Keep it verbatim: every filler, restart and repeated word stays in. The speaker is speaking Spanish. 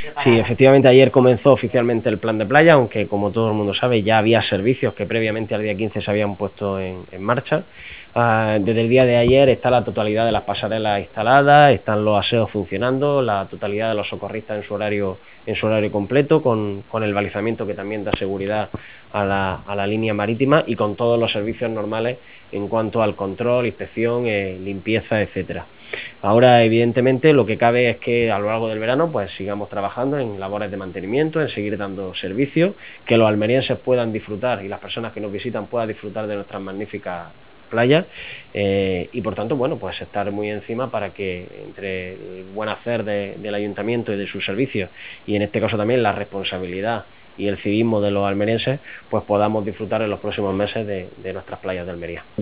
Sí, efectivamente ayer comenzó oficialmente el plan de playa, aunque como todo el mundo sabe ya había servicios que previamente al día quince se habían puesto en, en marcha. Uh, desde el día de ayer está la totalidad de las pasarelas instaladas, están los aseos funcionando, la totalidad de los socorristas en su horario, en su horario completo, con, con el balizamiento que también da seguridad a la, a la línea marítima y con todos los servicios normales en cuanto al control, inspección, eh, limpieza, etcétera. Ahora, evidentemente, lo que cabe es que a lo largo del verano pues sigamos trabajando en labores de mantenimiento, en seguir dando servicios, que los almerienses puedan disfrutar y las personas que nos visitan puedan disfrutar de nuestras magníficas playas eh, y por tanto, bueno, pues estar muy encima para que entre el buen hacer de, del ayuntamiento y de sus servicios y en este caso también la responsabilidad y el civismo de los almerienses, pues podamos disfrutar en los próximos meses de, de nuestras playas de Almería.